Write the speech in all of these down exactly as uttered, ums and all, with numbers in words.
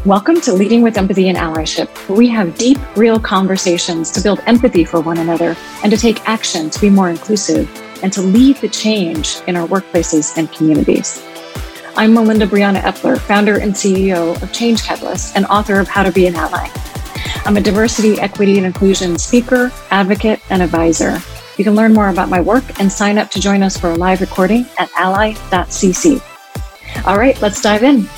Welcome to Leading with Empathy and Allyship, where we have deep, real conversations to build empathy for one another and to take action to be more inclusive and to lead the change in our workplaces and communities. I'm Melinda Brianna Epler, founder and C E O of Change Catalyst and author of How to Be an Ally. I'm a diversity, equity, and inclusion speaker, advocate, and advisor. You can learn more about my work and sign up to join us for a live recording at ally dot c c. All right, let's dive in.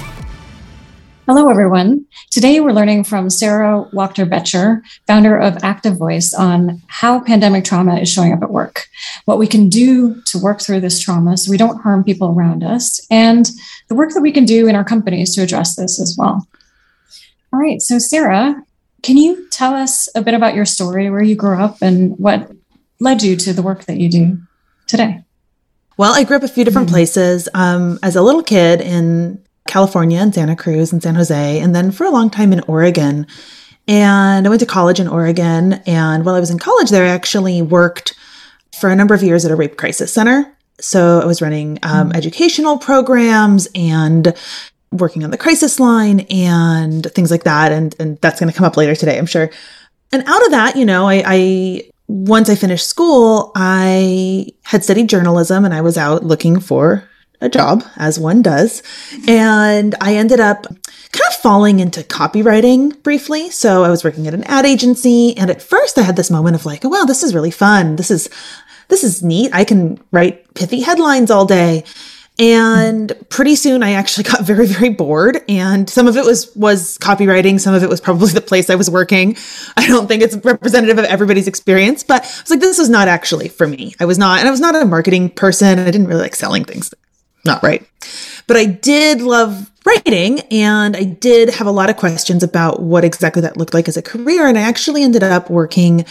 Hello, everyone. Today, we're learning from Sarah Wachter-Boettcher, founder of Active Voice, on how pandemic trauma is showing up at work, what we can do to work through this trauma so we don't harm people around us, and the work that we can do in our companies to address this as well. All right. So, Sarah, can you tell us a bit about your story, where you grew up, and what led you to the work that you do today? Well, I grew up a few different mm-hmm. places. Um, as a little kid in California and Santa Cruz and San Jose, and then for a long time in Oregon. And I went to college in Oregon. And while I was in college there, I actually worked for a number of years at a rape crisis center. So I was running um, mm-hmm. educational programs and working on the crisis line and things like that. And, and that's going to come up later today, I'm sure. And out of that, you know, I, I once I finished school, I had studied journalism and I was out looking for a job, as one does. And I ended up kind of falling into copywriting briefly. So I was working at an ad agency. And at first I had this moment of like, oh, wow, this is really fun. This is, this is neat. I can write pithy headlines all day. And pretty soon I actually got very, very bored. And some of it was, was copywriting. Some of it was probably the place I was working. I don't think it's representative of everybody's experience, but I was like, this is not actually for me. I was not, and I was not a marketing person. And I didn't really like selling things. Not right. But I did love writing, and I did have a lot of questions about what exactly that looked like as a career. And I actually ended up working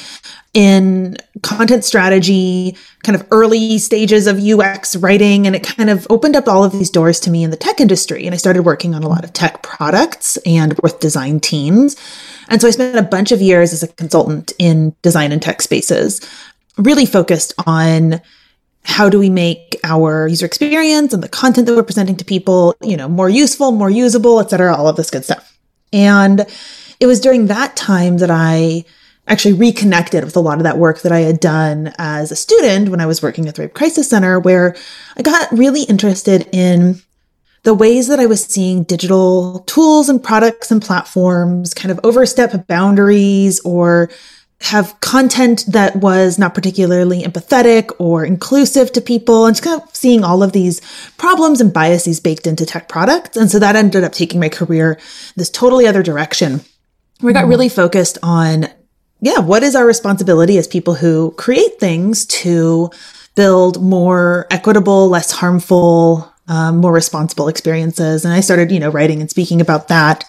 in content strategy, kind of early stages of U X writing. And it kind of opened up all of these doors to me in the tech industry. And I started working on a lot of tech products and with design teams. And so I spent a bunch of years as a consultant in design and tech spaces, really focused on how do we make our user experience and the content that we're presenting to people, you know, more useful, more usable, et cetera, all of this good stuff. And it was during that time that I actually reconnected with a lot of that work that I had done as a student when I was working at the Rape Crisis Center, where I got really interested in the ways that I was seeing digital tools and products and platforms kind of overstep boundaries or have content that was not particularly empathetic or inclusive to people, and just kind of seeing all of these problems and biases baked into tech products. And so that ended up taking my career this totally other direction. We got really focused on, yeah, what is our responsibility as people who create things to build more equitable, less harmful, um, more responsible experiences. And I started, you know, writing and speaking about that.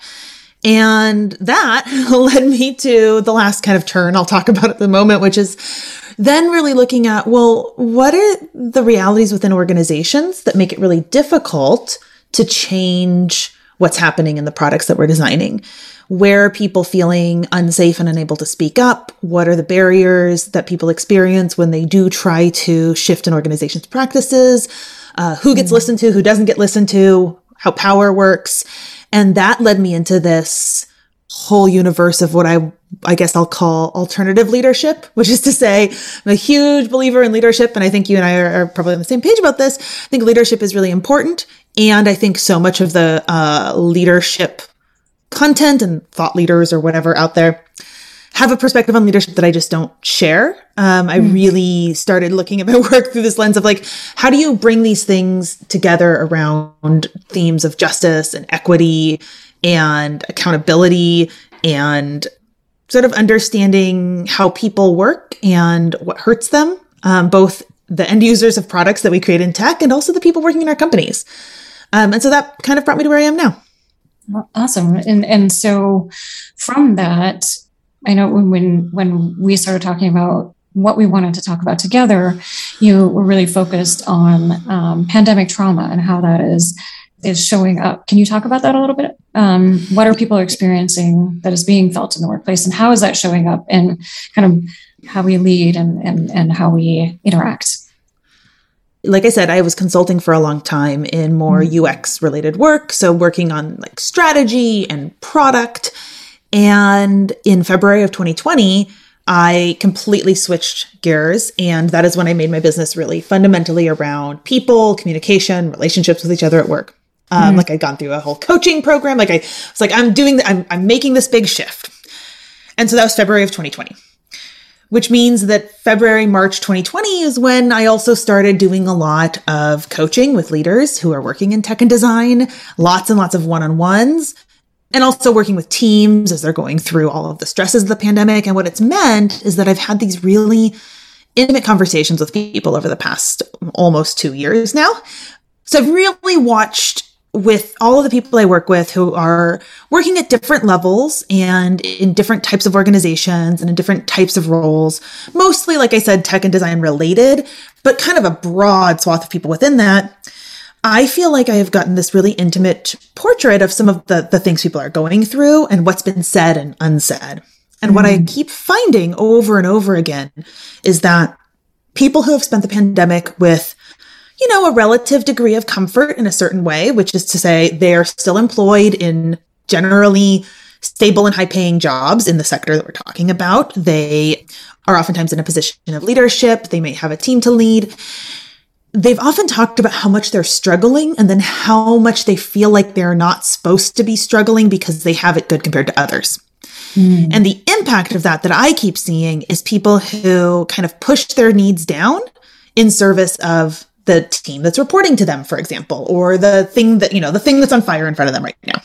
And that led me to the last kind of turn I'll talk about at the moment, which is then really looking at, well, what are the realities within organizations that make it really difficult to change what's happening in the products that we're designing? Where are people feeling unsafe and unable to speak up? What are the barriers that people experience when they do try to shift an organization's practices? Uh, who gets listened to? Who doesn't get listened to? How power works? And that led me into this whole universe of what I, I guess I'll call alternative leadership, which is to say, I'm a huge believer in leadership. And I think you and I are, are probably on the same page about this. I think leadership is really important. And I think so much of the uh, leadership content and thought leaders or whatever out there have a perspective on leadership that I just don't share. Um, I really started looking at my work through this lens of like, how do you bring these things together around themes of justice and equity and accountability and sort of understanding how people work and what hurts them, um, both the end users of products that we create in tech and also the people working in our companies. Um, and so that kind of brought me to where I am now. Awesome. And, and so from that, I know when, when when we started talking about what we wanted to talk about together, you were really focused on um, pandemic trauma and how that is is showing up. Can you talk about that a little bit? Um, what are people experiencing that is being felt in the workplace, and how is that showing up in kind of how we lead and and, and how we interact? like I said, I was consulting for a long time in more mm-hmm. U X related work. So working on like strategy and product. And in February of twenty twenty, I completely switched gears. And that is when I made my business really fundamentally around people, communication, relationships with each other at work. Um, mm-hmm. Like I'd gone through a whole coaching program. Like I was like, I'm doing, the, I'm, I'm making this big shift. And so that was February of twenty twenty, which means that February, March twenty twenty is when I also started doing a lot of coaching with leaders who are working in tech and design, lots and lots of one-on-ones, and also working with teams as they're going through all of the stresses of the pandemic. And what it's meant is that I've had these really intimate conversations with people over the past almost two years now. So I've really watched with all of the people I work with who are working at different levels and in different types of organizations and in different types of roles, mostly, like I said, tech and design related, but kind of a broad swath of people within that. I feel like I have gotten this really intimate portrait of some of the, the things people are going through and what's been said and unsaid. And mm-hmm. what I keep finding over and over again is that people who have spent the pandemic with, you know, a relative degree of comfort in a certain way, which is to say they're still employed in generally stable and high paying jobs in the sector that we're talking about. They are oftentimes in a position of leadership. They may have a team to lead. They've often talked about how much they're struggling and then how much they feel like they're not supposed to be struggling because they have it good compared to others. Mm. And the impact of that that I keep seeing is people who kind of push their needs down in service of the team that's reporting to them, for example, or the thing that, you know, the thing that's on fire in front of them right now.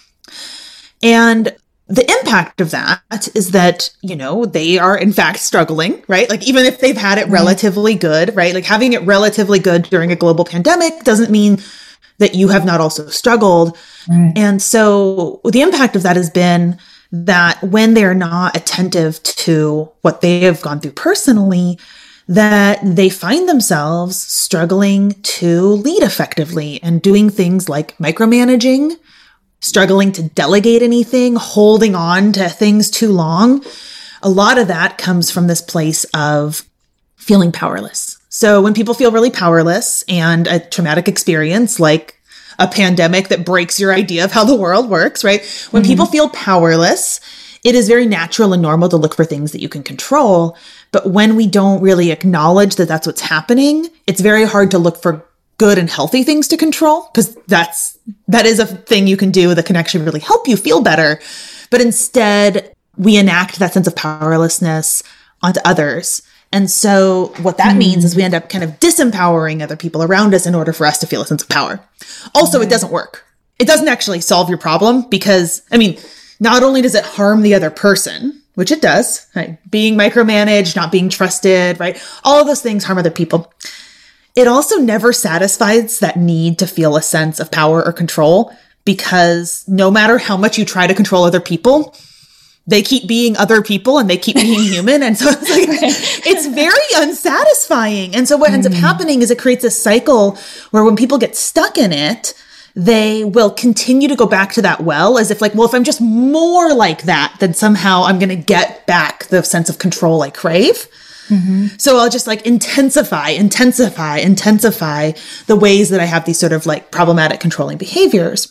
And the impact of that is that, you know, they are in fact struggling, right? Like even if they've had it relatively good, right? Like having it relatively good during a global pandemic doesn't mean that you have not also struggled. Right. And so the impact of that has been that when they're not attentive to what they have gone through personally, that they find themselves struggling to lead effectively and doing things like micromanaging, struggling to delegate anything, holding on to things too long. A lot of that comes from this place of feeling powerless. So when people feel really powerless and a traumatic experience like a pandemic that breaks your idea of how the world works, right? When mm-hmm. people feel powerless, it is very natural and normal to look for things that you can control. But when we don't really acknowledge that that's what's happening, it's very hard to look for good and healthy things to control, because that's, that is a thing you can do that can actually really help you feel better. But instead, we enact that sense of powerlessness onto others. And so what that mm. means is we end up kind of disempowering other people around us in order for us to feel a sense of power. Also, mm. it doesn't work. It doesn't actually solve your problem because, I mean, not only does it harm the other person, which it does, right? Being micromanaged, not being trusted, right? All of those things harm other people. It also never satisfies that need to feel a sense of power or control, because no matter how much you try to control other people, they keep being other people and they keep being human. And so it's like, it's very unsatisfying. And so what ends up happening is it creates a cycle where when people get stuck in it, they will continue to go back to that well as if like, well, if I'm just more like that, then somehow I'm going to get back the sense of control I crave. Mm-hmm. So I'll just like intensify, intensify, intensify the ways that I have these sort of like problematic controlling behaviors.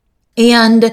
And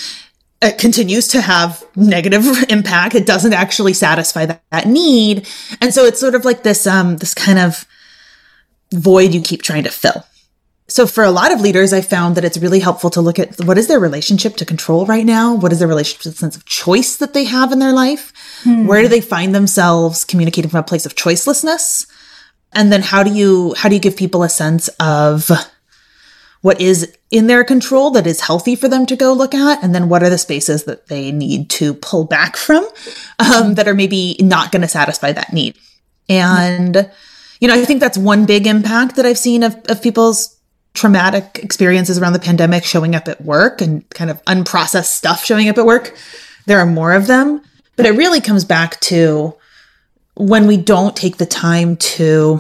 it continues to have negative impact. It doesn't actually satisfy that, that need. And so it's sort of like this, um, this kind of void you keep trying to fill. So for a lot of leaders, I found that it's really helpful to look at what is their relationship to control right now? What is their relationship to the sense of choice that they have in their life? Hmm. Where do they find themselves communicating from a place of choicelessness? And then how do you, how do you give people a sense of what is in their control that is healthy for them to go look at? And then what are the spaces that they need to pull back from, um, that are maybe not going to satisfy that need? And, you know, I think that's one big impact that I've seen of, of people's traumatic experiences around the pandemic showing up at work and kind of unprocessed stuff showing up at work. There are more of them, but it really comes back to when we don't take the time to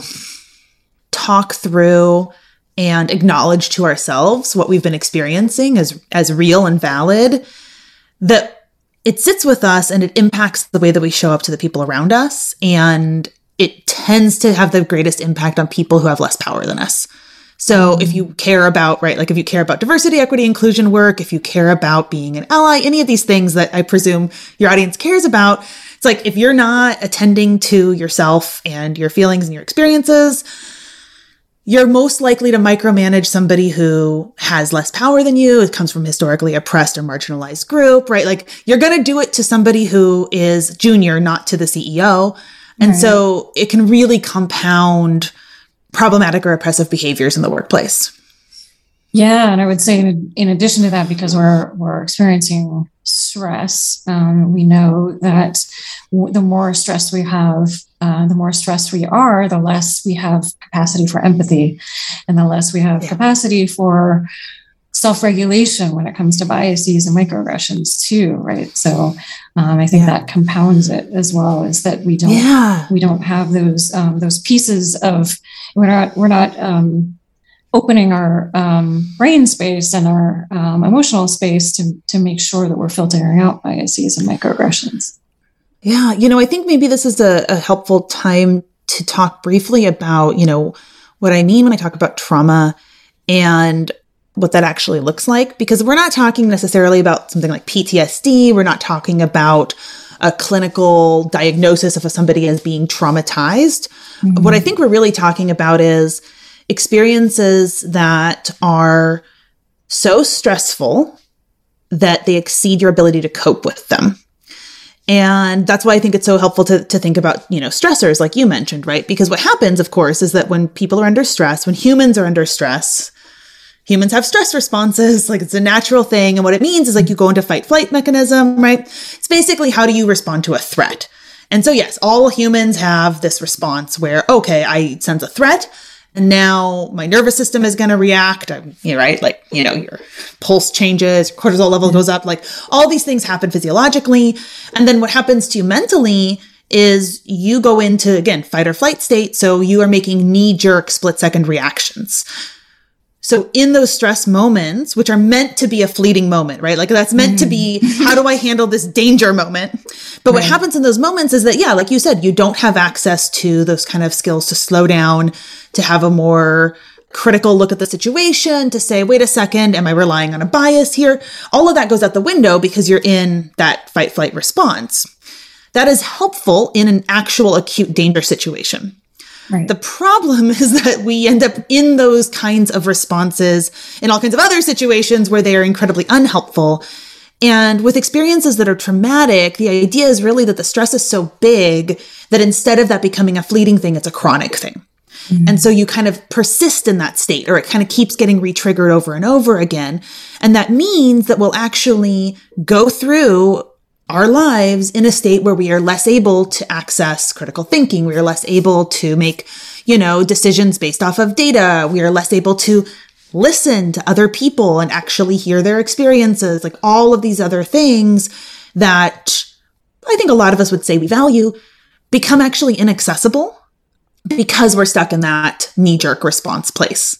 talk through and acknowledge to ourselves what we've been experiencing as, as real and valid, that it sits with us and it impacts the way that we show up to the people around us. And it tends to have the greatest impact on people who have less power than us. So if you care about, right, like if you care about diversity, equity, inclusion work, if you care about being an ally, any of these things that I presume your audience cares about, it's like if you're not attending to yourself and your feelings and your experiences, you're most likely to micromanage somebody who has less power than you. It comes from historically oppressed or marginalized group, right? Like you're going to do it to somebody who is junior, not to the C E O. And right. so it can really compound problematic or oppressive behaviors in the workplace. Yeah. And I would say in, in addition to that, because we're, we're experiencing stress, um, we know that w- the more stress we have, uh, the more stressed we are, the less we have capacity for empathy, and the less we have yeah. capacity for self-regulation when it comes to biases and microaggressions too, right? So um, I think yeah. that compounds it as well, is that we don't yeah. we don't have those um, those pieces of we're not we're not um, opening our um, brain space and our um, emotional space to to make sure that we're filtering out biases and microaggressions. Yeah, you know, I think maybe this is a, a helpful time to talk briefly about, you know, what I mean when I talk about trauma and what that actually looks like, because we're not talking necessarily about something like P T S D. We're not talking about a clinical diagnosis of somebody as being traumatized. Mm-hmm. What I think we're really talking about is experiences that are so stressful that they exceed your ability to cope with them. And that's why I think it's so helpful to, to think about, you know, stressors like you mentioned, right? Because what happens, of course, is that when people are under stress, when humans are under stress, humans have stress responses, like it's a natural thing. And what it means is like you go into fight flight mechanism, right? It's basically how do you respond to a threat? And so, yes, all humans have this response where, okay, I sense a threat and now my nervous system is going to react, I'm, you know, right? Like, you know, your pulse changes, cortisol level goes up, like all these things happen physiologically. And then what happens to you mentally is you go into, again, fight or flight state. So you are making knee-jerk split-second reactions. So in those stress moments, which are meant to be a fleeting moment, right? Like that's meant mm. to be, how do I handle this danger moment? But right. what happens in those moments is that, yeah, like you said, you don't have access to those kind of skills to slow down, to have a more critical look at the situation, to say, wait a second, am I relying on a bias here? All of that goes out the window because you're in that fight flight response. That is helpful in an actual acute danger situation. Right. The problem is that we end up in those kinds of responses in all kinds of other situations where they are incredibly unhelpful. And with experiences that are traumatic, the idea is really that the stress is so big that instead of that becoming a fleeting thing, it's a chronic thing. Mm-hmm. And so you kind of persist in that state, or it kind of keeps getting re-triggered over and over again. And that means that we'll actually go through our lives in a state where we are less able to access critical thinking. We are less able to make, you know, decisions based off of data. We are less able to listen to other people and actually hear their experiences, like all of these other things that I think a lot of us would say we value become actually inaccessible because we're stuck in that knee-jerk response place.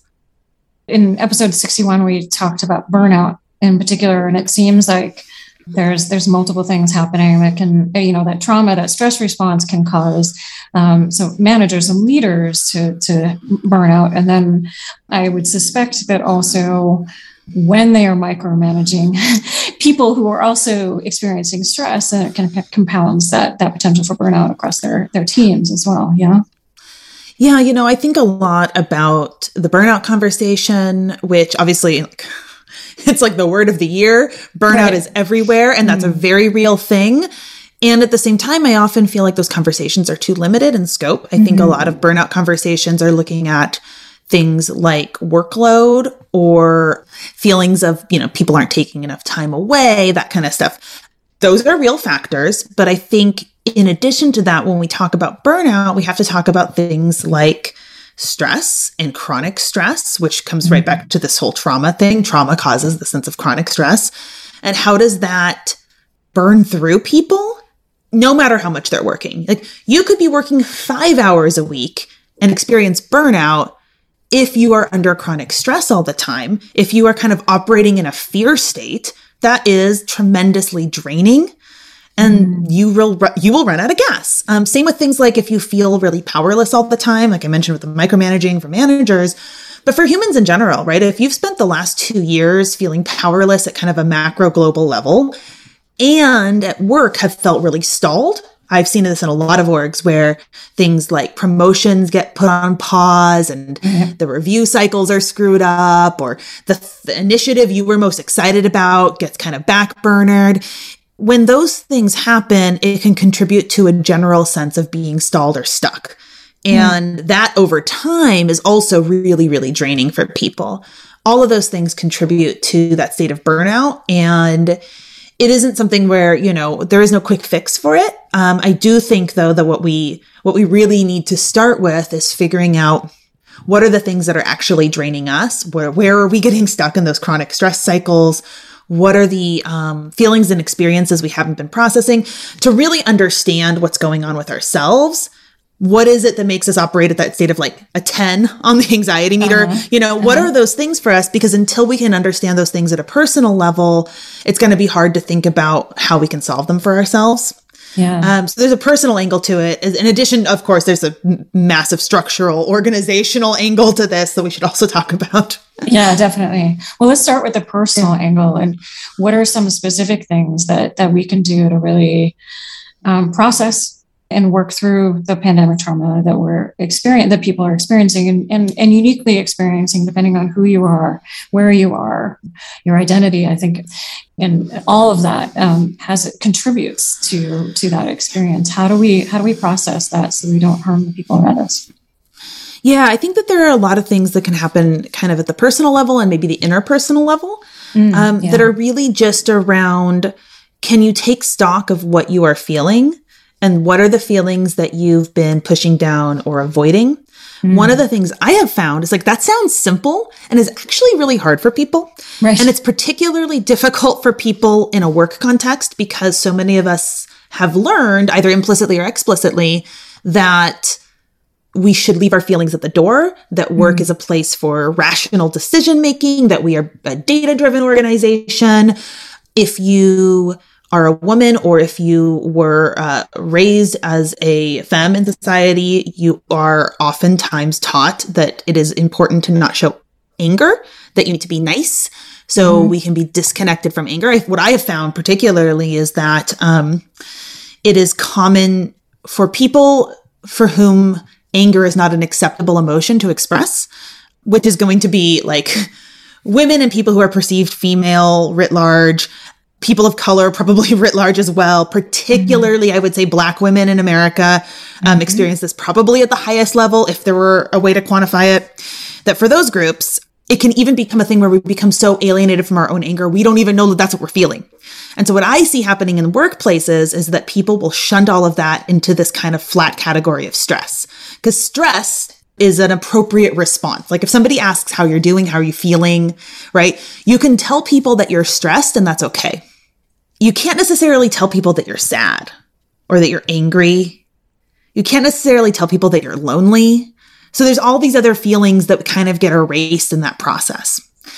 In episode sixty-one, we talked about burnout in particular, and it seems like There's there's multiple things happening that can, you know, that trauma, that stress response can cause um, so managers and leaders to to burn out. And then I would suspect that also when they are micromanaging people who are also experiencing stress, and it kind of compounds that that potential for burnout across their their teams as well. Yeah. Yeah, you know, I think a lot about the burnout conversation, which obviously, like, it's like the word of the year. Burnout right. is everywhere, and that's mm. a very real thing. And at the same time, I often feel like those conversations are too limited in scope. I mm-hmm. think a lot of burnout conversations are looking at things like workload or feelings of, you know, people aren't taking enough time away, that kind of stuff. Those are real factors. But I think in addition to that, when we talk about burnout, we have to talk about things like stress and chronic stress, which comes right back to this whole trauma thing. Trauma causes the sense of chronic stress. And how does that burn through people, no matter how much they're working? Like, you could be working five hours a week and experience burnout if you are under chronic stress all the time. If you are kind of operating in a fear state, that is tremendously draining. And you will you will run out of gas. Um, same with things like if you feel really powerless all the time, like I mentioned with the micromanaging for managers, but for humans in general, right? If you've spent the last two years feeling powerless at kind of a macro global level and at work have felt really stalled, I've seen this in a lot of orgs where things like promotions get put on pause and mm-hmm. the review cycles are screwed up, or the, the initiative you were most excited about gets kind of backburnered. When those things happen, it can contribute to a general sense of being stalled or stuck. And mm. that over time is also really, really draining for people. All of those things contribute to that state of burnout. And it isn't something where, you know, there is no quick fix for it. Um, I do think, though, that what we what we really need to start with is figuring out what are the things that are actually draining us? Where where are we getting stuck in those chronic stress cycles? What are the um, feelings and experiences we haven't been processing, to really understand what's going on with ourselves? What is it that makes us operate at that state of like a ten on the anxiety meter? Uh-huh. You know, uh-huh. what are those things for us? Because until we can understand those things at a personal level, it's going to be hard to think about how we can solve them for ourselves. Yeah. Um, so there's a personal angle to it. In addition, of course, there's a massive structural, organizational angle to this that we should also talk about. Yeah, definitely. Well, let's start with the personal angle. And what are some specific things that that we can do to really um, process and work through the pandemic trauma that we're experiencing, that people are experiencing and, and, and uniquely experiencing, depending on who you are, where you are, your identity, I think, and all of that um, has contributes to, to that experience. How do we, how do we process that so we don't harm the people around us? Yeah, I think that there are a lot of things that can happen kind of at the personal level and maybe the interpersonal level mm, um, yeah. that are really just around, can you take stock of what you are feeling? And what are the feelings that you've been pushing down or avoiding? Mm. One of the things I have found is like, that sounds simple and is actually really hard for people. Right. And it's particularly difficult for people in a work context because so many of us have learned, either implicitly or explicitly, that we should leave our feelings at the door, that work mm. is a place for rational decision-making, that we are a data-driven organization. If you are a woman, or if you were uh, raised as a femme in society, you are oftentimes taught that it is important to not show anger, that you need to be nice. So mm-hmm. we can be disconnected from anger. I, what I have found particularly is that um, it is common for people for whom anger is not an acceptable emotion to express, which is going to be like women and people who are perceived female writ large, people of color, probably writ large as well, particularly, mm-hmm. I would say Black women in America um, mm-hmm. experience this probably at the highest level, if there were a way to quantify it, that for those groups, it can even become a thing where we become so alienated from our own anger, we don't even know that that's what we're feeling. And so what I see happening in workplaces is that people will shunt all of that into this kind of flat category of stress, because stress is an appropriate response. Like if somebody asks how you're doing, how are you feeling, right? You can tell people that you're stressed and that's okay. You can't necessarily tell people that you're sad or that you're angry. You can't necessarily tell people that you're lonely. So there's all these other feelings that kind of get erased in that process.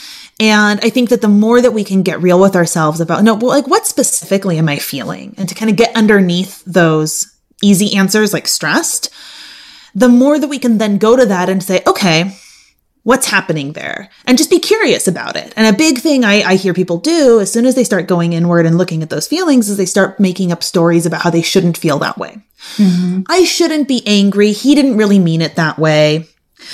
And I think that the more that we can get real with ourselves about, no, well, like what specifically am I feeling? And to kind of get underneath those easy answers like stressed, the more that we can then go to that and say, okay, what's happening there? And just be curious about it. And a big thing I, I hear people do as soon as they start going inward and looking at those feelings is they start making up stories about how they shouldn't feel that way. Mm-hmm. I shouldn't be angry. He didn't really mean it that way.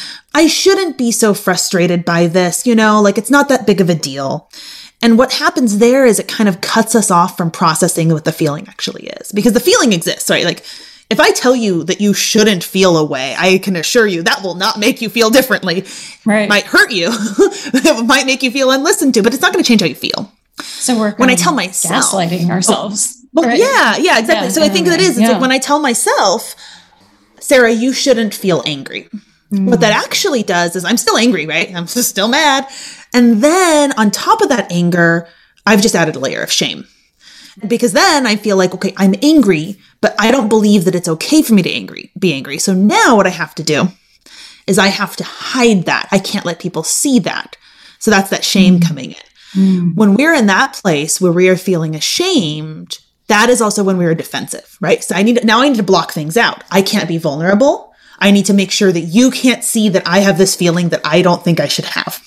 I shouldn't be so frustrated by this, you know, like it's not that big of a deal. And what happens there is it kind of cuts us off from processing what the feeling actually is, because the feeling exists, right? Like if I tell you that you shouldn't feel a way, I can assure you that will not make you feel differently. Right. It might hurt you. It might make you feel unlistened to, but it's not going to change how you feel. So we're when I tell myself, gaslighting ourselves. Oh, well, right? yeah, yeah, exactly. Yeah, so I think that is, it's yeah. like when I tell myself, Sarah, you shouldn't feel angry. Mm. What that actually does is I'm still angry, right? I'm still mad. And then on top of that anger, I've just added a layer of shame. Because then I feel like, okay, I'm angry, but I don't believe that it's okay for me to angry, be angry. So now what I have to do is I have to hide that. I can't let people see that. So that's that shame mm. coming in. Mm. When we're in that place where we are feeling ashamed, that is also when we are defensive, right? So I need to, now I need to block things out. I can't be vulnerable. I need to make sure that you can't see that I have this feeling that I don't think I should have.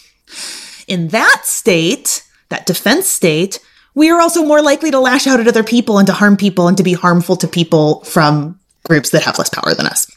In that state, that defense state, we are also more likely to lash out at other people and to harm people and to be harmful to people from groups that have less power than us.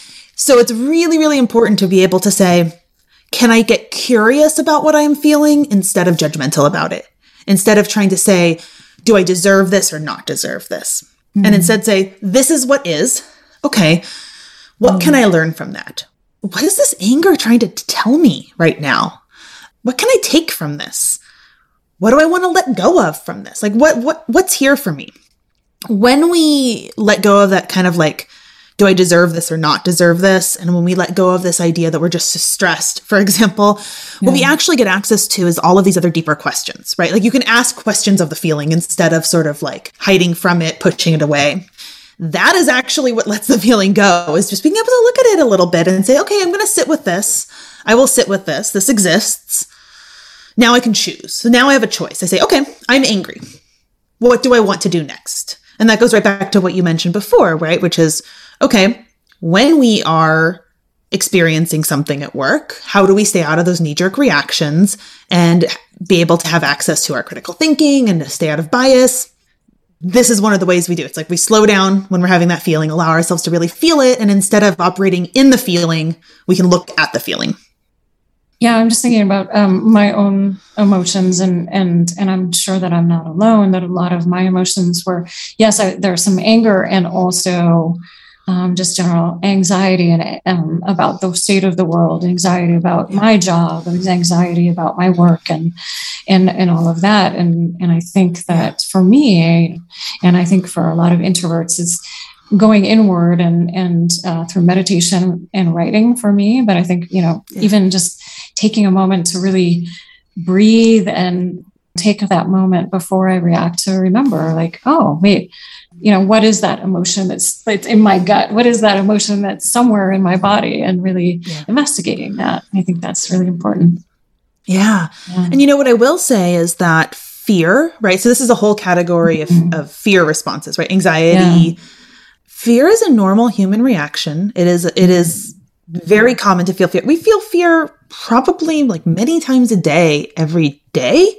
So it's really, really important to be able to say, can I get curious about what I'm feeling instead of judgmental about it? Instead of trying to say, do I deserve this or not deserve this? Mm-hmm. And instead say, this is what is. Okay, what mm-hmm. can I learn from that? What is this anger trying to tell me right now? What can I take from this? What do I want to let go of from this? Like, what, what, what's here for me? When we let go of that kind of like, do I deserve this or not deserve this? And when we let go of this idea that we're just stressed, for example, yeah. what we actually get access to is all of these other deeper questions, right? Like you can ask questions of the feeling instead of sort of like hiding from it, pushing it away. That is actually what lets the feeling go, is just being able to look at it a little bit and say, okay, I'm going to sit with this. I will sit with this. This exists. Now I can choose. So now I have a choice. I say, okay, I'm angry. What do I want to do next? And that goes right back to what you mentioned before, right? Which is, okay, when we are experiencing something at work, how do we stay out of those knee-jerk reactions and be able to have access to our critical thinking and to stay out of bias? This is one of the ways we do it. It's like we slow down when we're having that feeling, allow ourselves to really feel it. And instead of operating in the feeling, we can look at the feeling. Yeah, I'm just thinking about um, my own emotions, and and and I'm sure that I'm not alone. That a lot of my emotions were, yes, I, there's some anger and also um, just general anxiety and um, about the state of the world, anxiety about my job, anxiety about my work, and and and all of that. And and I think that for me, and I think for a lot of introverts, it's going inward and and uh, through meditation and writing for me. But I think, you know, yeah. even just taking a moment to really breathe and take that moment before I react, to remember like, oh, wait, you know, what is that emotion that's, that's in my gut? What is that emotion that's somewhere in my body? And really yeah. investigating that. I think that's really important. Yeah. yeah. And you know, what I will say is that fear, right? So this is a whole category mm-hmm. of, of fear responses, right? Anxiety. Yeah. Fear is a normal human reaction. It is, it is very common to feel fear. We feel fear probably like many times a day, every day.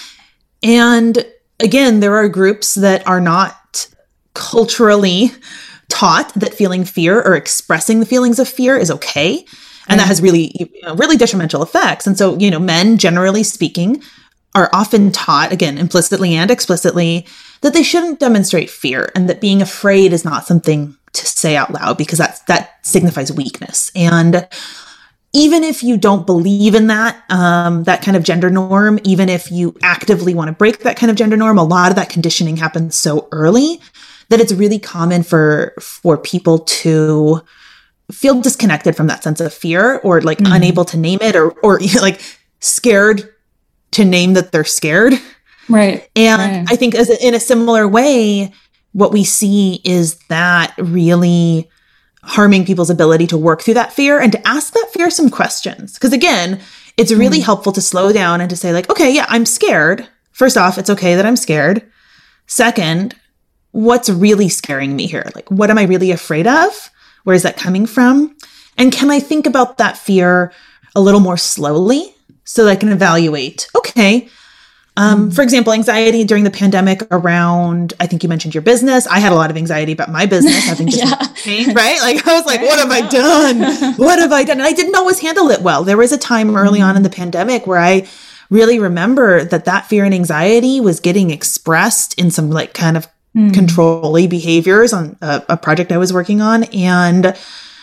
And again, there are groups that are not culturally taught that feeling fear or expressing the feelings of fear is okay. And that has really, you know, really detrimental effects. And so, you know, men, generally speaking, are often taught, again, implicitly and explicitly, that they shouldn't demonstrate fear and that being afraid is not something to say out loud because that's, that signifies weakness. And even if you don't believe in that, um, that kind of gender norm, even if you actively want to break that kind of gender norm, a lot of that conditioning happens so early that it's really common for, for people to feel disconnected from that sense of fear, or like mm-hmm. unable to name it, or, or like scared to name that they're scared. Right. And right. I think as a, in a similar way, what we see is that really harming people's ability to work through that fear and to ask that fear some questions. Because again, it's really mm. helpful to slow down and to say like, okay, yeah, I'm scared. First off, it's okay that I'm scared. Second, what's really scaring me here? Like, what am I really afraid of? Where is that coming from? And can I think about that fear a little more slowly so that I can evaluate, okay, Um, for example, anxiety during the pandemic around, I think you mentioned your business. I had a lot of anxiety about my business having just yeah. changed, right? Like I was like, what have I done? What have I done? And I didn't always handle it well. There was a time early on in the pandemic where I really remember that that fear and anxiety was getting expressed in some like kind of mm. control-y behaviors on a, a project I was working on. And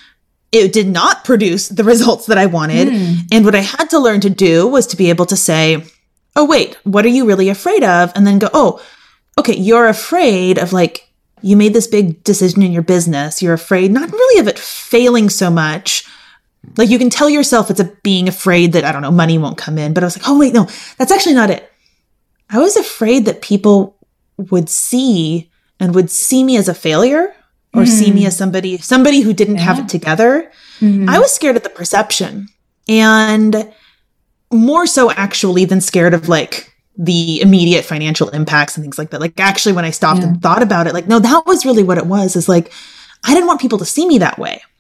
it did not produce the results that I wanted. Mm. And what I had to learn to do was to be able to say, oh, wait, what are you really afraid of? And then go, oh, okay, you're afraid of like, you made this big decision in your business. You're afraid not really of it failing so much. Like you can tell yourself it's a being afraid that, I don't know, money won't come in. But I was like, oh, wait, no, that's actually not it. I was afraid that people would see and would see me as a failure or mm. see me as somebody, somebody who didn't yeah. have it together. Mm-hmm. I was scared of the perception. And more so actually than scared of like the immediate financial impacts and things like that. Like actually when I stopped yeah. and thought about it, like, no, that was really what it was, is like, I didn't want people to see me that way.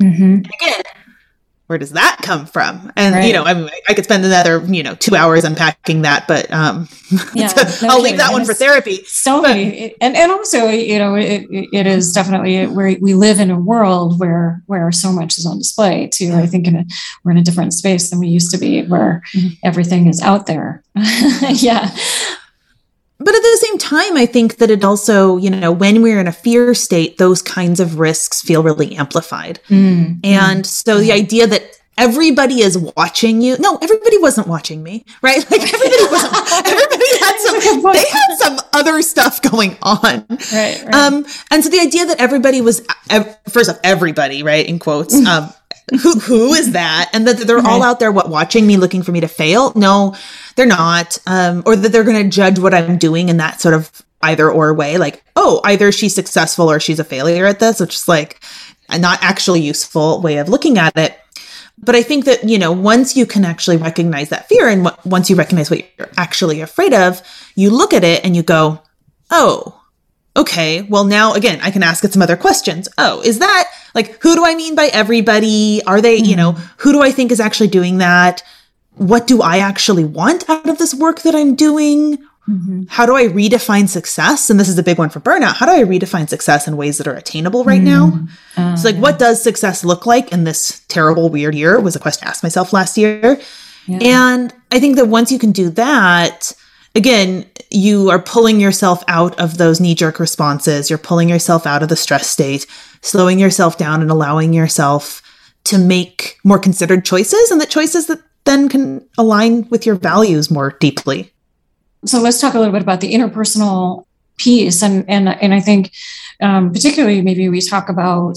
Mm-hmm. Again, where does that come from? And, right. you know, I mean, I could spend another, you know, two hours unpacking that, but um, yeah, so no I'll leave that and one for therapy. So but, many, and, and also, you know, it, it is definitely where we live in a world where, where so much is on display too. I think in a, we're in a different space than we used to be, where mm-hmm. everything is out there. Yeah. But at the same time, I think that it also, you know, when we're in a fear state, those kinds of risks feel really amplified. Mm. And so the idea that everybody is watching you. No, everybody wasn't watching me, right? Like everybody wasn't, everybody had some, they had some other stuff going on. Right, right. Um, and so the idea that everybody was, first off, everybody, right, in quotes, um, who, who is that? And that they're right. all out there, what, watching me, looking for me to fail? No, they're not. Um, or that they're going to judge what I'm doing in that sort of either or way. Like, oh, either she's successful or she's a failure at this, which is like a not actually useful way of looking at it. But I think that, you know, once you can actually recognize that fear and w- once you recognize what you're actually afraid of, you look at it and you go, oh, okay, well, now, again, I can ask it some other questions. Oh, is that like, who do I mean by everybody? Are they, mm-hmm. you know, who do I think is actually doing that? What do I actually want out of this work that I'm doing? Mm-hmm. How do I redefine success? And this is a big one for burnout. How do I redefine success in ways that are attainable right mm-hmm. now? Uh, so like, what does success look like in this terrible, weird year? Was a question I asked myself last year. Yeah. And I think that once you can do that, again, you are pulling yourself out of those knee-jerk responses. You're pulling yourself out of the stress state, slowing yourself down and allowing yourself to make more considered choices, and the choices that then can align with your values more deeply. So let's talk a little bit about the interpersonal piece. And, and, and I think um, particularly maybe we talk about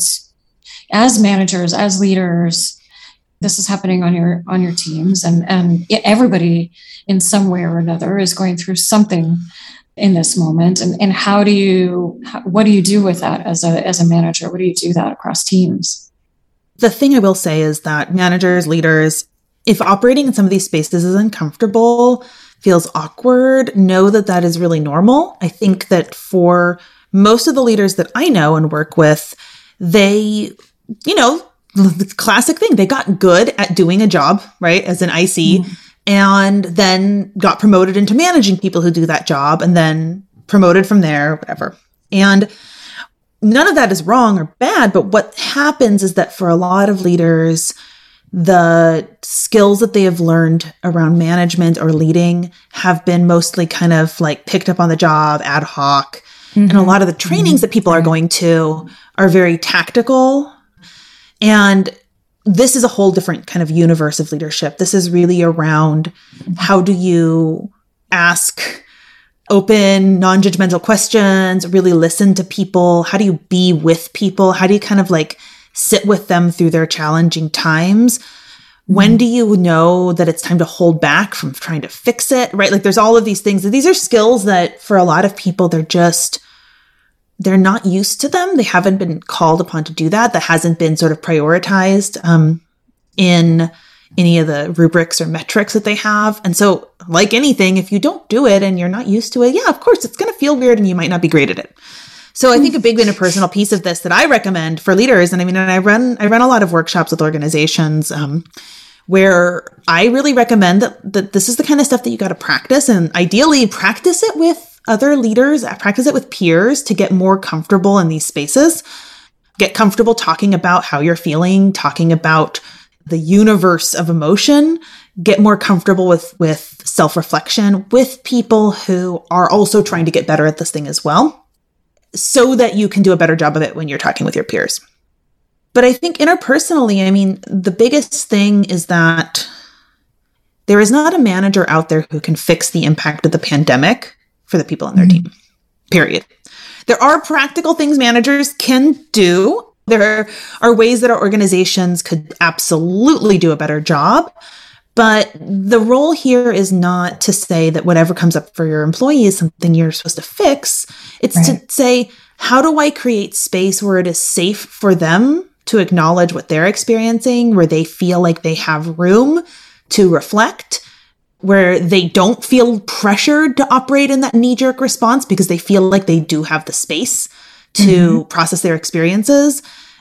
as managers, as leaders, this is happening on your on your teams, and, and everybody in some way or another is going through something in this moment. And, and how do you, what do you do with that as a as a manager? What do you do that across teams? The thing I will say is that managers, leaders, if operating in some of these spaces is uncomfortable, feels awkward, know that that is really normal. I think that for most of the leaders that I know and work with, they, you know, the classic thing, they got good at doing a job, right, as an I C, mm-hmm. and then got promoted into managing people who do that job, and then promoted from there, whatever. And none of that is wrong or bad, but what happens is that for a lot of leaders, the skills that they have learned around management or leading have been mostly kind of like picked up on the job, ad hoc. Mm-hmm. And a lot of the trainings mm-hmm. that people are going to are very tactical. And this is a whole different kind of universe of leadership. This is really around how do you ask open, non-judgmental questions, really listen to people? How do you be with people? How do you kind of like sit with them through their challenging times? When do you know that it's time to hold back from trying to fix it, right? Like there's all of these things. These are skills that for a lot of people, they're just, they're not used to them. They haven't been called upon to do that. That hasn't been sort of prioritized um, in any of the rubrics or metrics that they have. And so like anything, if you don't do it and you're not used to it, yeah, of course, it's going to feel weird and you might not be great at it. So I think a big interpersonal piece of this that I recommend for leaders, and I mean, and I run, I run a lot of workshops with organizations um, where I really recommend that, that this is the kind of stuff that you got to practice, and ideally practice it with other leaders, practice it with peers to get more comfortable in these spaces, get comfortable talking about how you're feeling, talking about the universe of emotion, get more comfortable with, with self-reflection with people who are also trying to get better at this thing as well, so that you can do a better job of it when you're talking with your peers. But I think interpersonally, I mean, the biggest thing is that there is not a manager out there who can fix the impact of the pandemic for the people on their mm-hmm. team, period. There are practical things managers can do. There are ways that our organizations could absolutely do a better job. But the role here is not to say that whatever comes up for your employee is something you're supposed to fix. It's right. to say, how do I create space where it is safe for them to acknowledge what they're experiencing, where they feel like they have room to reflect, where they don't feel pressured to operate in that knee-jerk response because they feel like they do have the space to mm-hmm. process their experiences.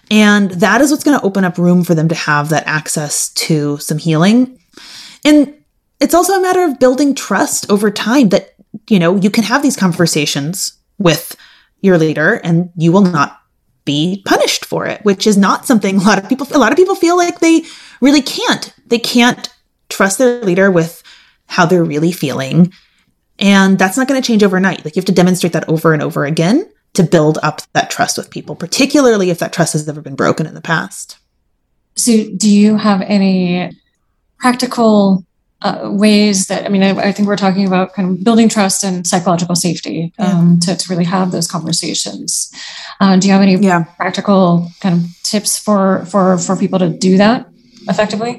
And that is what's going to open up room for them to have that access to some healing. And it's also a matter of building trust over time that, you know, you can have these conversations with your leader and you will not be punished for it, which is not something a lot of people, a lot of people feel like they really can't. They can't trust their leader with how they're really feeling. And that's not going to change overnight. Like you have to demonstrate that over and over again to build up that trust with people, particularly if that trust has never been broken in the past. So do you have any practical uh, ways that, I mean, I, I think we're talking about kind of building trust and psychological safety um, yeah. to, to really have those conversations. Uh, do you have any yeah. practical kind of tips for, for, for people to do that effectively?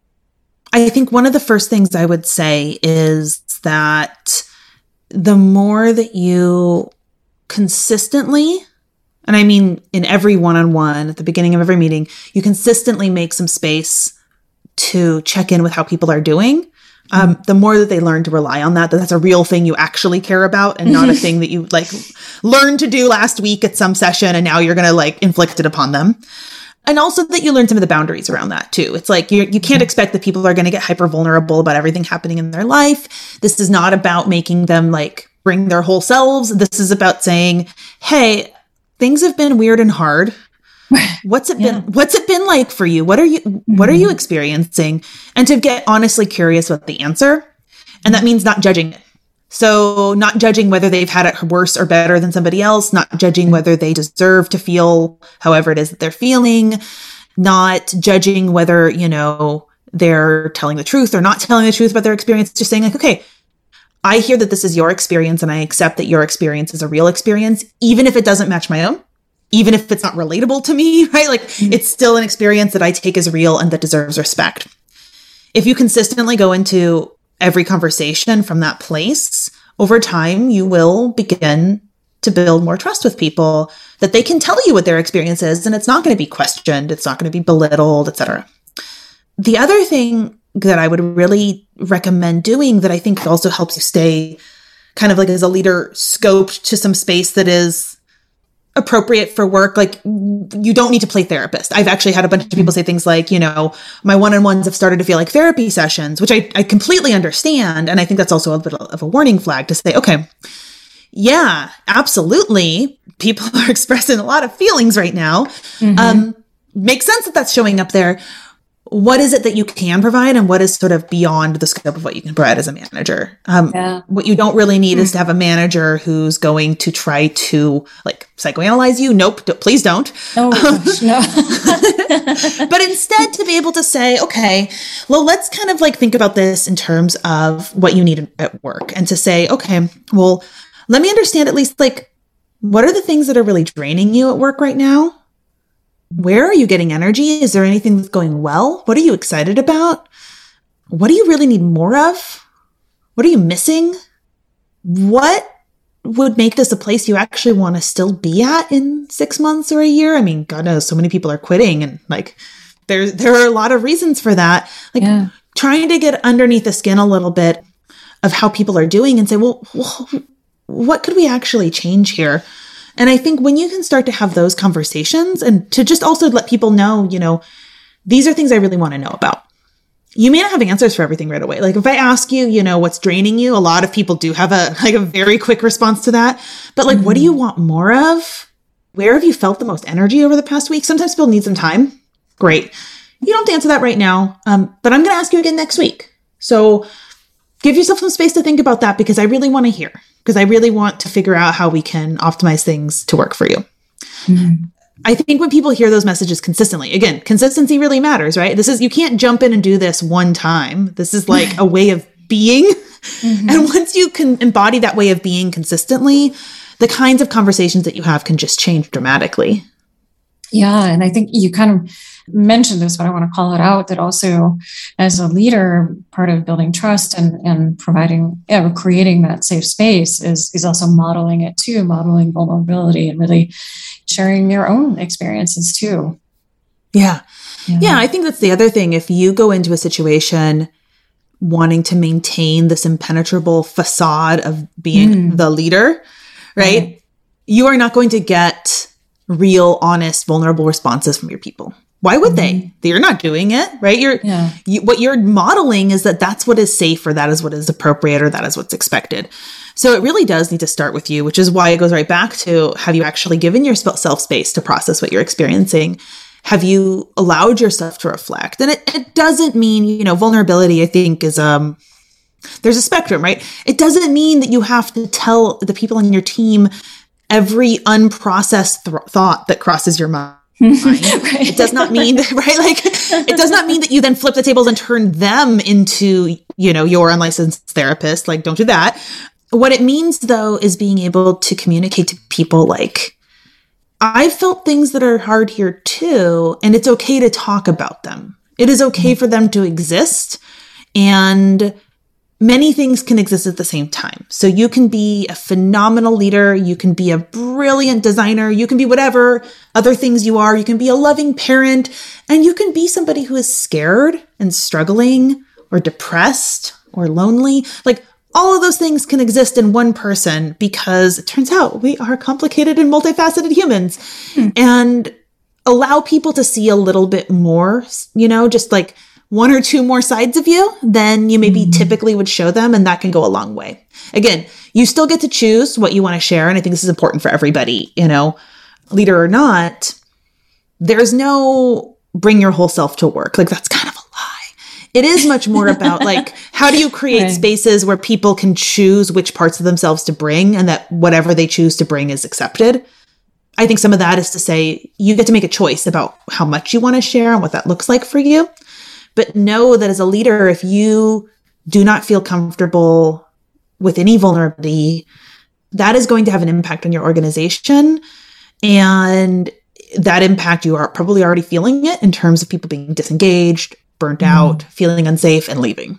I think one of the first things I would say is that the more that you consistently, and I mean in every one-on-one, at the beginning of every meeting, you consistently make some space to check in with how people are doing. Um, the more that they learn to rely on that, that that's a real thing you actually care about and not a thing that you like learned to do last week at some session and now you're going to like inflict it upon them. And also that you learn some of the boundaries around that too. It's like you you can't expect that people are going to get hyper vulnerable about everything happening in their life. This is not about making them like bring their whole selves. This is about saying, hey, things have been weird and hard. What's it yeah. been, what's it been like for you? What are you, mm-hmm. what are you experiencing? And to get honestly curious about the answer. And that means not judging it. So not judging whether they've had it worse or better than somebody else, not judging whether they deserve to feel however it is that they're feeling, not judging whether, you know, they're telling the truth or not telling the truth about their experience, just saying like, okay, I hear that this is your experience and I accept that your experience is a real experience, even if it doesn't match my own, even if it's not relatable to me, right? Like mm-hmm. it's still an experience that I take as real and that deserves respect. If you consistently go into every conversation from that place, over time, you will begin to build more trust with people that they can tell you what their experience is, and it's not going to be questioned. It's not going to be belittled, et cetera. The other thing that I would really recommend doing that I think also helps you stay kind of like as a leader scoped to some space that is appropriate for work. Like you don't need to play therapist. I've actually had a bunch of people say things like, you know, my one-on-ones have started to feel like therapy sessions, which I, I completely understand. And I think that's also a bit of a warning flag to say, okay, yeah, absolutely. People are expressing a lot of feelings right now. Mm-hmm. Um, makes sense that that's showing up there. What is it that you can provide and what is sort of beyond the scope of what you can provide as a manager? Um, yeah. What you don't really need mm. is to have a manager who's going to try to like psychoanalyze you. Nope. D- please don't. Oh, gosh, no. But instead to be able to say, okay, well, let's kind of like think about this in terms of what you need at work and to say, okay, well, let me understand at least like, what are the things that are really draining you at work right now? Where are you getting energy? Is there anything that's going well? What are you excited about? What do you really need more of? What are you missing? What would make this a place you actually want to still be at in six months or a year? I mean, God knows so many people are quitting and like there's, there are a lot of reasons for that. Like yeah. trying to get underneath the skin a little bit of how people are doing and say, well, what could we actually change here? And I think when you can start to have those conversations and to just also let people know, you know, these are things I really want to know about. You may not have answers for everything right away. Like if I ask you, you know, what's draining you, a lot of people do have a like a very quick response to that. But like, mm-hmm. what do you want more of? Where have you felt the most energy over the past week? Sometimes people need some time. Great. You don't have to answer that right now. Um, but I'm going to ask you again next week. So give yourself some space to think about that because I really want to hear. Because I really want to figure out how we can optimize things to work for you. Mm-hmm. I think when people hear those messages consistently, again, consistency really matters, right? This is, you can't jump in and do this one time. This is like a way of being. Mm-hmm. And once you can embody that way of being consistently, the kinds of conversations that you have can just change dramatically. Yeah. And I think you kind of mentioned this, but I want to call it out that also as a leader, part of building trust and, and providing, yeah, creating that safe space is, is also modeling it too, modeling vulnerability and really sharing your own experiences too. Yeah. Yeah. Yeah. I think that's the other thing. If you go into a situation wanting to maintain this impenetrable facade of being mm. the leader, right? right? You are not going to get real, honest, vulnerable responses from your people. Why would mm-hmm. they? You're not doing it, right? You're, yeah. you, what you're modeling is that that's what is safe, or that is what is appropriate, or that is what's expected. So it really does need to start with you, which is why it goes right back to, have you actually given yourself space to process what you're experiencing? Have you allowed yourself to reflect? And it, it doesn't mean, you know, vulnerability, I think, is, um, there's a spectrum, right? It doesn't mean that you have to tell the people on your team every unprocessed th- thought that crosses your mind. Right. It does not mean that, right? Like, it does not mean that you then flip the tables and turn them into, you know, your unlicensed therapist. Like, don't do that. What it means, though, is being able to communicate to people like, I felt things that are hard here too, and it's okay to talk about them. It is okay mm-hmm. for them to exist, and many things can exist at the same time. So you can be a phenomenal leader. You can be a brilliant designer. You can be whatever other things you are. You can be a loving parent, and you can be somebody who is scared and struggling or depressed or lonely. Like, all of those things can exist in one person, because it turns out we are complicated and multifaceted humans. Hmm. And allow people to see a little bit more, you know, just like one or two more sides of you than you maybe mm-hmm. typically would show them. And that can go a long way. Again, you still get to choose what you want to share. And I think this is important for everybody, you know, leader or not. There's no bring your whole self to work. Like, that's kind of a lie. It is much more about, like, how do you create right. spaces where people can choose which parts of themselves to bring, and that whatever they choose to bring is accepted. I think some of that is to say, you get to make a choice about how much you want to share and what that looks like for you. But know that as a leader, if you do not feel comfortable with any vulnerability, that is going to have an impact on your organization. And that impact, you are probably already feeling it in terms of people being disengaged, burnt mm. out, feeling unsafe, and leaving.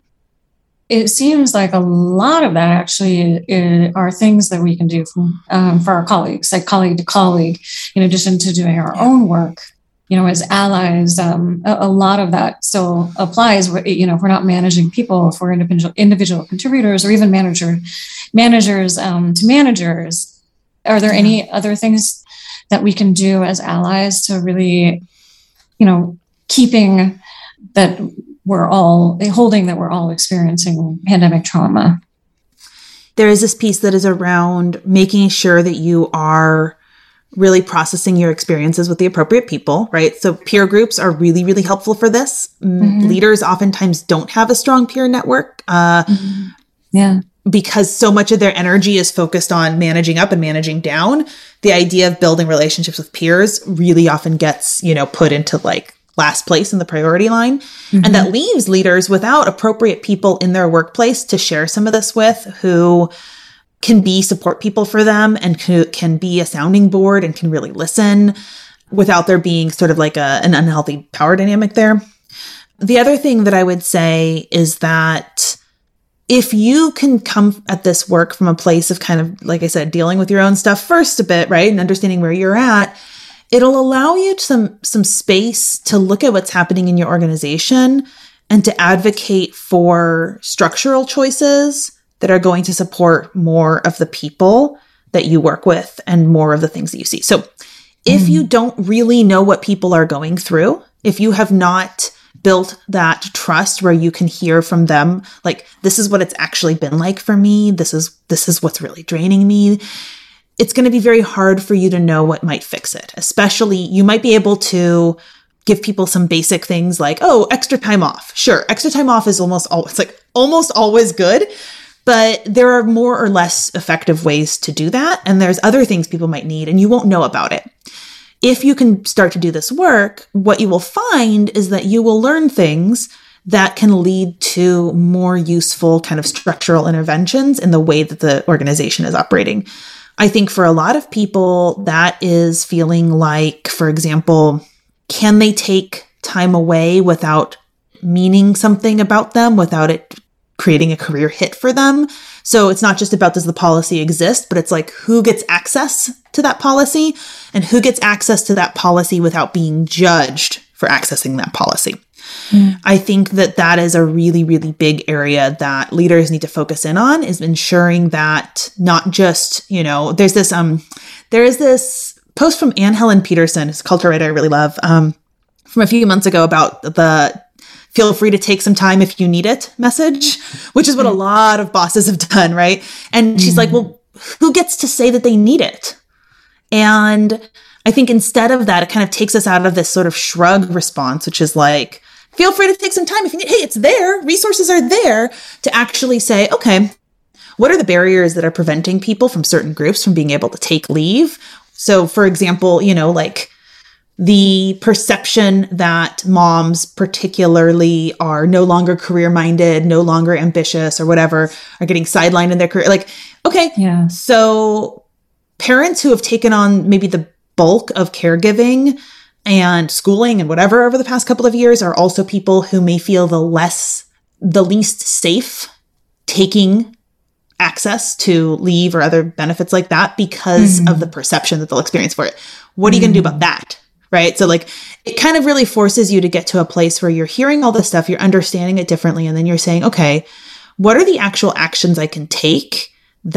It seems like a lot of that actually is, are things that we can do from, um, for our colleagues, like colleague to colleague, in addition to doing our yeah. own work. You know, as allies, um, a, a lot of that still applies. You know, if we're not managing people, if we're individual individual contributors, or even manager managers um, to managers, are there yeah. any other things that we can do as allies to really, you know, keeping that we're all holding that we're all experiencing pandemic trauma? There is this piece that is around making sure that you are really processing your experiences with the appropriate people, right? So peer groups are really, really helpful for this. Mm-hmm. Leaders oftentimes don't have a strong peer network. Uh, mm-hmm. Yeah. Because so much of their energy is focused on managing up and managing down. The idea of building relationships with peers really often gets, you know, put into like last place in the priority line. Mm-hmm. And that leaves leaders without appropriate people in their workplace to share some of this with, who can be support people for them, and can be a sounding board and can really listen without there being sort of like a, an unhealthy power dynamic there. The other thing that I would say is that if you can come at this work from a place of kind of, like I said, dealing with your own stuff first a bit, right? And understanding where you're at, it'll allow you some, some space to look at what's happening in your organization and to advocate for structural choices that are going to support more of the people that you work with and more of the things that you see. So if mm. you don't really know what people are going through, if you have not built that trust where you can hear from them, like, this is what it's actually been like for me, this is this is what's really draining me, it's going to be very hard for you to know what might fix it. Especially, you might be able to give people some basic things like, oh, extra time off. Sure, extra time off is almost always like almost always good. But there are more or less effective ways to do that. And there's other things people might need, and you won't know about it. If you can start to do this work, what you will find is that you will learn things that can lead to more useful kind of structural interventions in the way that the organization is operating. I think for a lot of people, that is feeling like, for example, can they take time away without meaning something about them, without it creating a career hit for them? So it's not just about, does the policy exist, but it's like, who gets access to that policy, and who gets access to that policy without being judged for accessing that policy. Mm. I think that that is a really, really big area that leaders need to focus in on, is ensuring that not just, you know, there's this, um, there is this post from Anne Helen Peterson, who's a culture writer I really love, um, from a few months ago about the feel free to take some time if you need it message, which is what a lot of bosses have done, right? And she's mm-hmm. like, well, who gets to say that they need it? And I think instead of that, it kind of takes us out of this sort of shrug response, which is like, feel free to take some time if you need, hey, it's there, resources are there, to actually say, okay, what are the barriers that are preventing people from certain groups from being able to take leave? So for example, you know, like the perception that moms particularly are no longer career-minded, no longer ambitious or whatever, are getting sidelined in their career. Like, okay, yeah. So parents who have taken on maybe the bulk of caregiving and schooling and whatever over the past couple of years are also people who may feel the less, the least safe taking access to leave or other benefits like that because mm-hmm. of the perception that they'll experience for it. What are you mm-hmm. going to do about that? Right. So like it kind of really forces you to get to a place where you're hearing all this stuff, you're understanding it differently. And then you're saying, okay, what are the actual actions I can take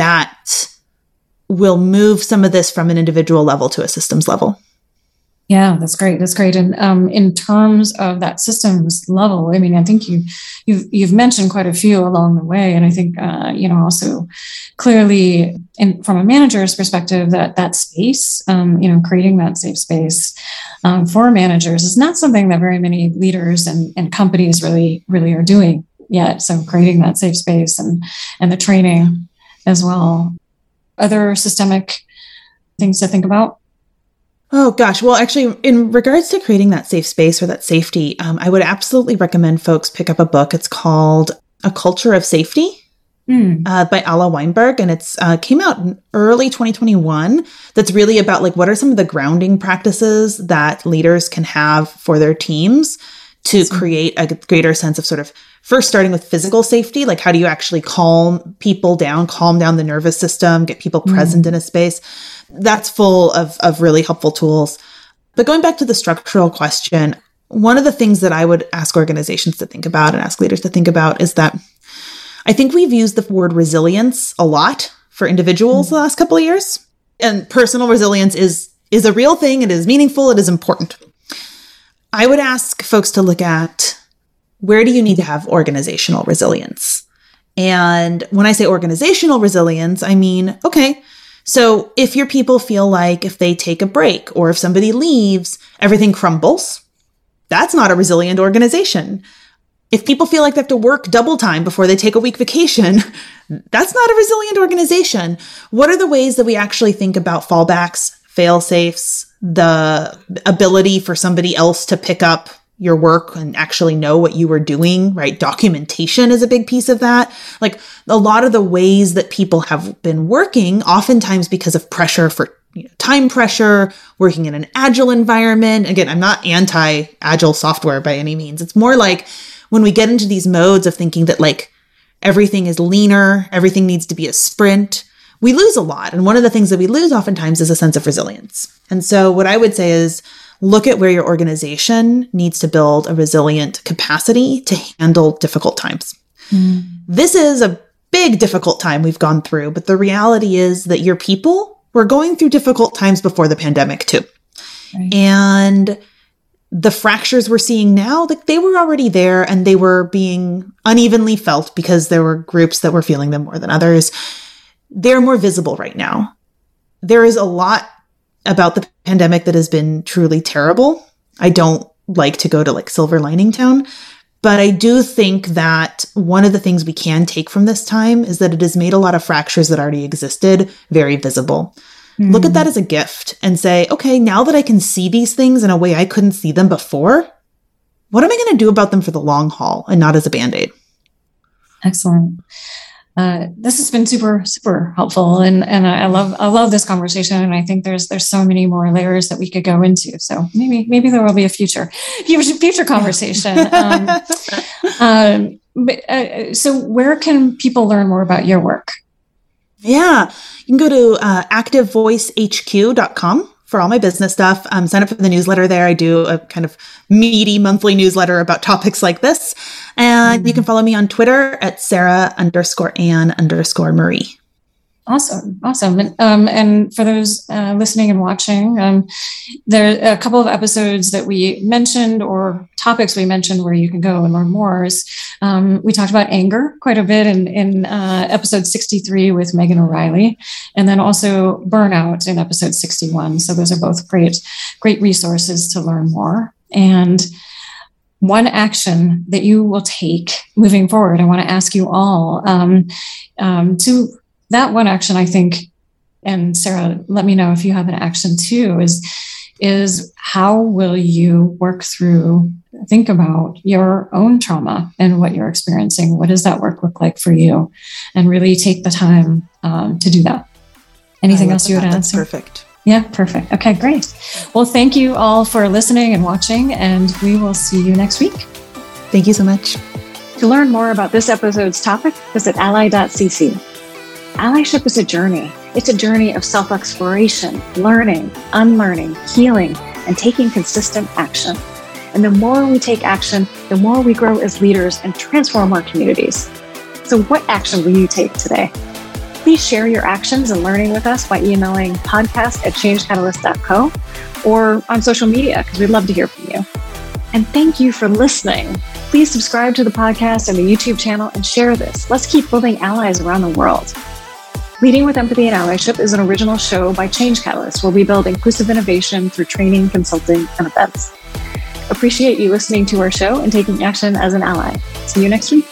that will move some of this from an individual level to a systems level? Yeah, that's great. That's great. And um, in terms of that systems level, I mean, I think you, you've you've mentioned quite a few along the way, and I think uh, you know also clearly, in, from a manager's perspective, that that space, um, you know, creating that safe space um, for managers is not something that very many leaders and, and companies really really are doing yet. So creating that safe space and and the training as well. Other systemic things to think about. Oh, gosh. Well, actually, in regards to creating that safe space or that safety, um, I would absolutely recommend folks pick up a book. It's called A Culture of Safety mm. uh, by Alla Weinberg. And it's uh, came out in early twenty twenty-one. That's really about like, what are some of the grounding practices that leaders can have for their teams to awesome. create a greater sense of sort of first starting with physical safety. Like, how do you actually calm people down, calm down the nervous system, get people mm. present in a space? That's full of, of really helpful tools. But going back to the structural question, one of the things that I would ask organizations to think about and ask leaders to think about is that I think we've used the word resilience a lot for individuals mm-hmm. the last couple of years. And personal resilience is, is a real thing. It is meaningful. It is important. I would ask folks to look at, where do you need to have organizational resilience? And when I say organizational resilience, I mean, okay, so if your people feel like if they take a break or if somebody leaves, everything crumbles, that's not a resilient organization. If people feel like they have to work double time before they take a week vacation, that's not a resilient organization. What are the ways that we actually think about fallbacks, fail-safes, the ability for somebody else to pick up your work and actually know what you were doing, right? Documentation is a big piece of that. Like a lot of the ways that people have been working, oftentimes because of pressure for you know, time pressure, working in an agile environment. Again, I'm not anti-agile software by any means. It's more like when we get into these modes of thinking that like everything is leaner, everything needs to be a sprint, we lose a lot. And one of the things that we lose oftentimes is a sense of resilience. And so what I would say is, look at where your organization needs to build a resilient capacity to handle difficult times. Mm. This is a big difficult time we've gone through, but the reality is that your people were going through difficult times before the pandemic too. Right. And the fractures we're seeing now, like they were already there and they were being unevenly felt because there were groups that were feeling them more than others. They're more visible right now. There is a lot about the pandemic that has been truly terrible. I don't like to go to like silver lining town, but I do think that one of the things we can take from this time is that it has made a lot of fractures that already existed very visible. Mm. Look at that as a gift and say, okay, now that I can see these things in a way I couldn't see them before, what am I going to do about them for the long haul and not as a Band-Aid? Excellent. Uh, this has been super, super helpful, and and I love I love this conversation, and I think there's there's so many more layers that we could go into. So maybe maybe there will be a future future, future conversation. um, um, but, uh, so where can people learn more about your work? Yeah, you can go to uh, active voice h q dot com for all my business stuff. Um, sign up for the newsletter there. I do a kind of meaty monthly newsletter about topics like this. And mm-hmm. you can follow me on Twitter at Sarah underscore Ann underscore Marie. Awesome. Awesome. And, um, and for those uh, listening and watching, um, there are a couple of episodes that we mentioned or topics we mentioned where you can go and learn more. Is, um, we talked about anger quite a bit in, in uh, episode sixty-three with Megan O'Reilly, and then also burnout in episode sixty-one. So those are both great, great resources to learn more. And one action that you will take moving forward, I want to ask you all um, um, to that one action, I think, and Sarah, let me know if you have an action too, is, is how will you work through, think about your own trauma and what you're experiencing? What does that work look like for you? And really take the time um, to do that. Anything else you would add? That's perfect. Yeah, perfect. Okay, great. Well, thank you all for listening and watching, and we will see you next week. Thank you so much. To learn more about this episode's topic, visit ally dot c c. Allyship is a journey. It's a journey of self-exploration, learning, unlearning, healing, and taking consistent action. And the more we take action, the more we grow as leaders and transform our communities. So what action will you take today? Please share your actions and learning with us by emailing podcast at change catalyst dot co or on social media, because we'd love to hear from you. And thank you for listening. Please subscribe to the podcast and the YouTube channel and share this. Let's keep building allies around the world. Leading with Empathy and Allyship is an original show by Change Catalyst, where we build inclusive innovation through training, consulting, and events. Appreciate you listening to our show and taking action as an ally. See you next week.